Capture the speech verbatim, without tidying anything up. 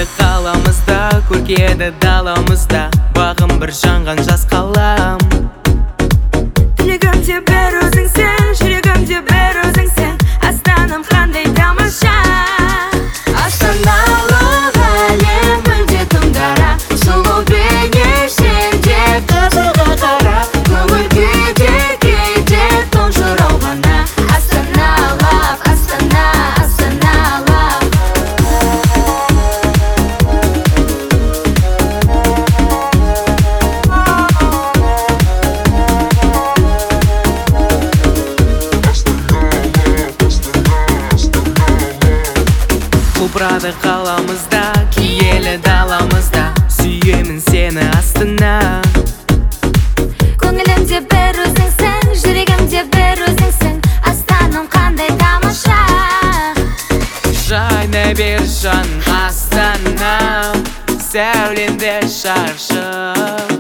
Құлпырады қаламызда, көркеді даламызда, бағым бір жанған жас қалам. Тілегімде бір өзіңсің, жүрегімде бір өзіңсің, Астанам қандай тамаша. Астаналық әлем мүлде тым дара, сұлу бейнешіңде қызығы қара, көңіл күйде кейде тұнжырау ғана. Астана лав, Астана, Астана лав. Құлпырады қаламызда, киелі даламызда, сүйемін сені Астана. Көңілімде бір өзіңсің, жүрегімде бір өзіңсің, Астанам қандай тамаша. Жайна бер жан Астана, сәулемде шаршып.